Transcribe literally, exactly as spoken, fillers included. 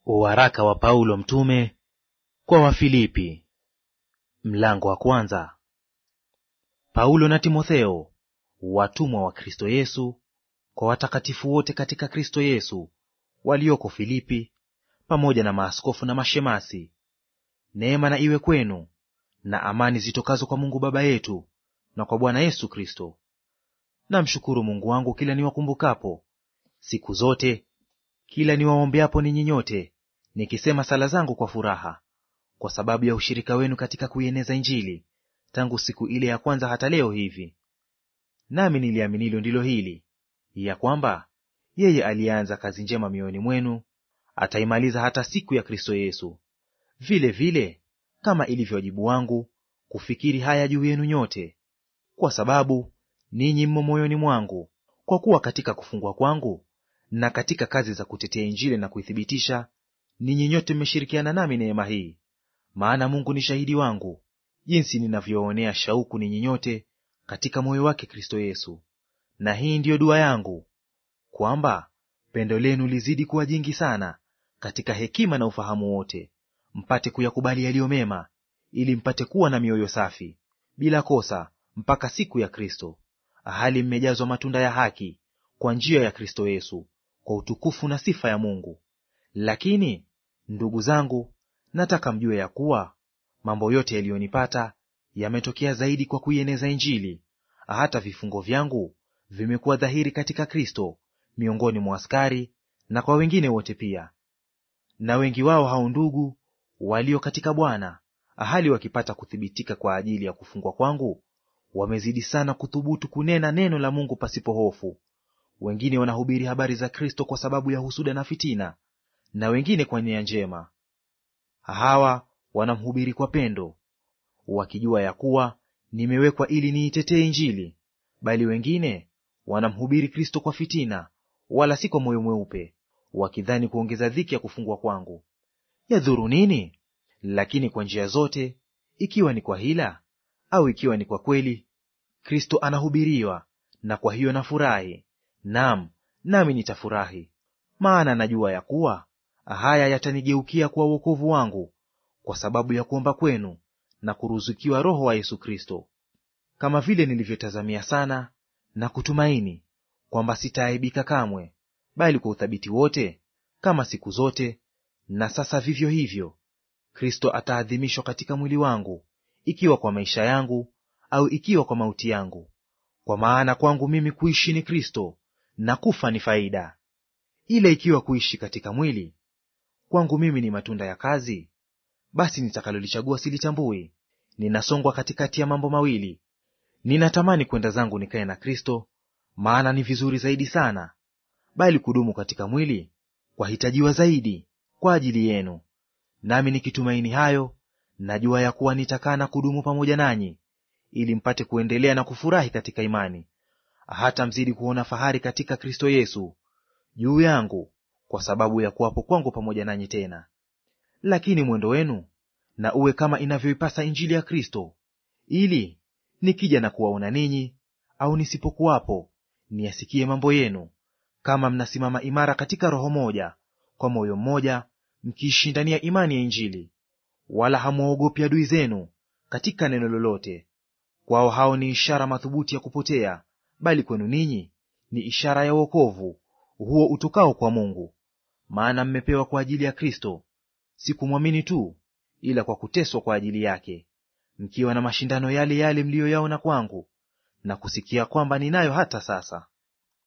Waraka wa Paulo mtume kwa Wafilipi, mlango wa kwanza. Paulo na Timotheo, watumwa wa Kristo Yesu, kwa watakatifu wote katika Kristo Yesu walioko Filipi, pamoja na maaskofu na mashemasi: neema na iwe kwenu na amani zitokazo kwa Mungu Baba yetu na kwa Bwana Yesu Kristo. Namshukuru Mungu wangu kila niwakumbukapo, siku zote kila niwaombeapo ninyi nyote, nikisema sala zangu kwa furaha, kwa sababu ya ushirika wenu katika kuieneza Injili, tangu siku ile ya kwanza hata leo hivi. Nami niliaminilo ndilo hili, ya kwamba yeye aliyeanza kazi njema mioyoni mwenu ataimaliza hata siku ya Kristo Yesu. Vile vile kama ilivyo wajibu wangu kufikiri haya juu yenu nyote, kwa sababu ninyi mmo moyoni mwangu, kwa kuwa katika kufungwa kwangu na katika kazi za kutetea Injili na kuithibitisha, ninyi nyote mmeshirikiana nami neema hii. Maana Mungu ni shahidi wangu, jinsi ninavyoonea shauku ninyi nyote katika moyo wake Kristo Yesu. Na hii ndiyo dua yangu, kwamba pendo lenu lizidi kuwa jingi sana katika hekima na ufahamu wote, mpate kuyakubali yaliyo mema, ili mpate kuwa na mioyo safi bila kosa mpaka siku ya Kristo, hali mmejazwa matunda ya haki kwa njia ya Kristo Yesu, kwa utukufu na sifa ya Mungu. Lakini ndugu zangu, nataka mjue ya kuwa mambo yote yaliyonipata yametokea zaidi kwa kuieneza Injili, hata vifungo vyangu vimekuwa dhahiri katika Kristo miongoni mwa askari na kwa wengine wote pia. Na wengi wao hao ndugu walio katika Bwana, hali wakipata kuthibitika kwa ajili ya kufungwa kwangu, wamezidi sana kuthubutu kunena neno la Mungu pasipo hofu. Wengine wanahubiri habari za Kristo kwa sababu ya husuda na fitina, na wengine kwa nia njema. Hawa wanamhubiri kwa pendo, wakijua ya kuwa nimewekwa ili niitetee Injili, bali wengine wanamhubiri Kristo kwa fitina, wala si kwa moyo mweupe, wakidhani kuongeza dhiki ya kufungwa kwangu. Yadhuru nini? Lakini kwa njia zote, ikiwa ni kwa hila au ikiwa ni kwa kweli, Kristo anahubiriwa, na kwa hiyo nafurahi; naam, nami nitafurahi. Maana najua ya kuwa haya yatanigeukia kuwa wokovu wangu, kwa sababu ya kuomba kwenu na kuruzukiwa Roho wa Yesu Kristo. Kama vile nilivyotazamia sana na kutumaini kwamba sitaaibika kamwe, bali kwa uthabiti wote, kama siku zote na sasa vivyo hivyo, Kristo ataadhimishwa katika mwili wangu, ikiwa kwa maisha yangu au ikiwa kwa mauti yangu. Kwa maana kwangu mimi kuishi ni Kristo, na kufa ni faida. Ila ikiwa kuishi katika mwili kwangu mimi ni matunda ya kazi, basi nitakalolichagua silitambui. Ninasongwa katikati ya mambo mawili. Ninatamani kwenda zangu nikae na Kristo, maana ni vizuri zaidi sana; bali kudumu katika mwili kwahitajiwa zaidi kwa ajili yenu. Nami nikitumaini hayo, najua ya kuwa nitakaa na kudumu pamoja nanyi, ili mpate kuendelea na kufurahi katika imani, hata mzidi kuona fahari katika Kristo Yesu juu yangu, kwa sababu ya kuwapo kwangu pamoja nanyi tena. Lakini mwendo wenu na uwe kama inavyoipasa Injili ya Kristo, ili nikija na kuwaona ninyi au nisipokuwapo, niyasikie mambo yenu, kama mnasimama imara katika roho moja, kwa moyo mmoja, mkiishindania imani ya Injili, wala hamwaogopi adui zenu katika neno lolote. Kwao hao ni ishara madhubuti ya kupotea, bali kwenu ninyi ni ishara ya wokovu huo utokao kwa Mungu. Maana mmepewa kwa ajili ya Kristo, si kumwamini tu, ila kwa kuteswa kwa ajili yake, mkiwa na mashindano yale yale mliyoyaona kwangu, na kusikia kwamba ninayo hata sasa.